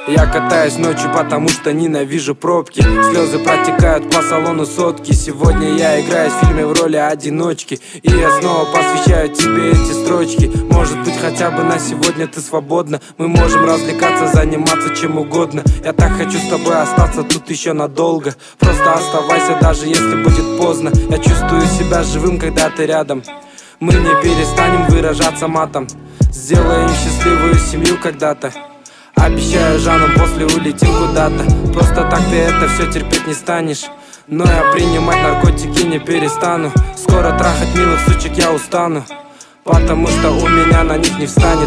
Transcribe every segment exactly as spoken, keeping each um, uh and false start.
Я катаюсь ночью, потому что ненавижу пробки. Слезы протекают по салону сотки. Сегодня я играю в фильме в роли одиночки, и я снова посвящаю тебе эти строчки. Может быть, хотя бы на сегодня ты свободна. Мы можем развлекаться, заниматься чем угодно. Я так хочу с тобой остаться тут еще надолго. Просто оставайся, даже если будет поздно. Я чувствую себя живым, когда ты рядом. Мы не перестанем выражаться матом. Сделаем счастливую семью когда-то. Обещаю, Жаном, после улетим куда-то. Просто так ты это все терпеть не станешь. Но я принимать наркотики не перестану. Скоро трахать милых сучек я устану, потому что у меня на них не встанет.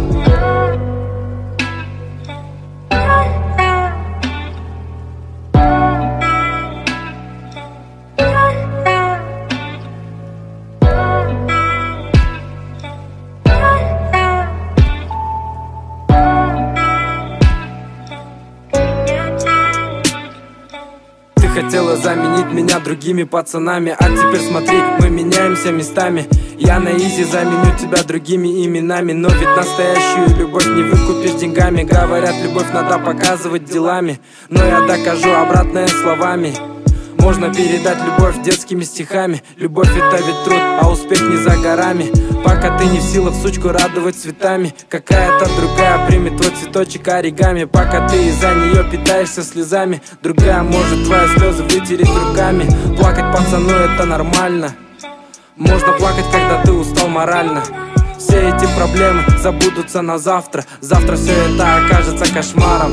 Хотела заменить меня другими пацанами, а теперь смотри, мы меняемся местами. Я на изи заменю тебя другими именами. Но ведь настоящую любовь не выкупишь деньгами. Говорят, любовь надо показывать делами, но я докажу обратное словами. Можно передать любовь детскими стихами. Любовь это ведь труд, а успех не за горами. Пока ты не в силах сучку радовать цветами, какая-то другая примет твой цветочек оригами. Пока ты из-за нее питаешься слезами, другая может твои слезы вытереть руками. Плакать пацану это нормально. Можно плакать, когда ты устал морально. Все эти проблемы забудутся на завтра. Завтра все это окажется кошмаром.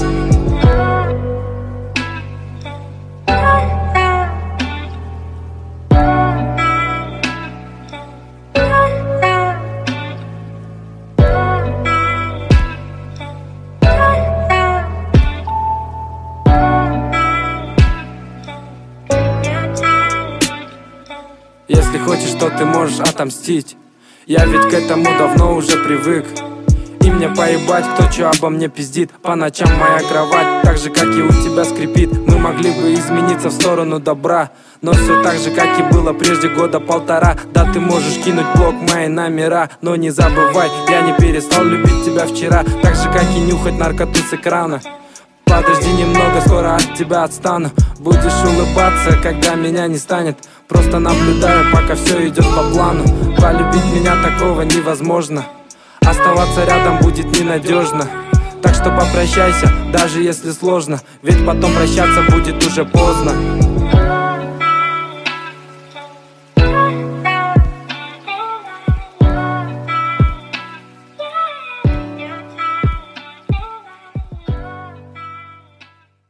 Если хочешь, то ты можешь отомстить. Я ведь к этому давно уже привык. И мне поебать, кто чё обо мне пиздит. По ночам моя кровать так же, как и у тебя, скрипит. Мы могли бы измениться в сторону добра, но все так же, как и было прежде года полтора. Да, ты можешь кинуть блок мои номера, но не забывай, я не перестал любить тебя вчера. Так же, как и нюхать наркоту с экрана. Подожди немного, скоро от тебя отстану. Будешь улыбаться, когда меня не станет. Просто наблюдаю, пока все идет по плану. Полюбить меня такого невозможно. Оставаться рядом будет ненадежно. Так что попрощайся, даже если сложно, ведь потом прощаться будет уже поздно.